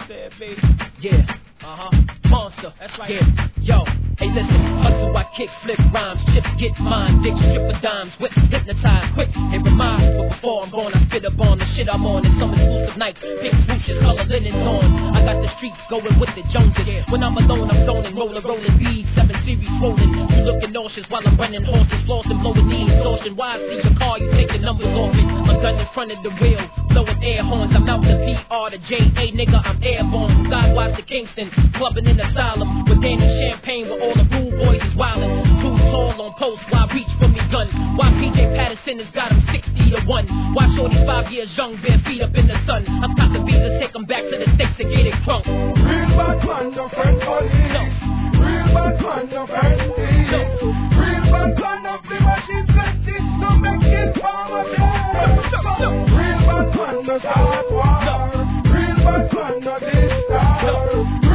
said, baby. Yeah. Monster. That's right. Yeah. Yo. Hey, listen. Hustle, I kick, flip rhymes, chips, get mine, dick, strip of dimes, whip, hypnotize, quick, and remind. But before I'm gone, I fit up on the shit I'm on. And some exclusive nights, pink swooshes, color linen on. I got the streets going with the Joneses. Yeah. When I'm alone, I'm zoning, rolling B7 series swollen. You looking nauseous while I'm running horses, flossing, blowing knee extortion. Why I see your car, you take the numbers off it. I'm done in front of the wheel, blowing air horns. I'm out the PR, the JA, nigga, I'm airborne. Sidewise to Kingston, clubbing in asylum with Danny Champagne, with all the rude boys is wildin'. Too tall on post, why reach for me gun? Why PJ Patterson has got him 60-1? Why Shorty 5 years young, bare feet up in the sun? I'm about to visa, take him back to the States to get it crunk. Real bad man, no friend police. No. Real bad man, no friend police. No. Real bad man, no free machine plenty. No make it power no. Real bad man, no start war. No. Real bad man, no this star. No.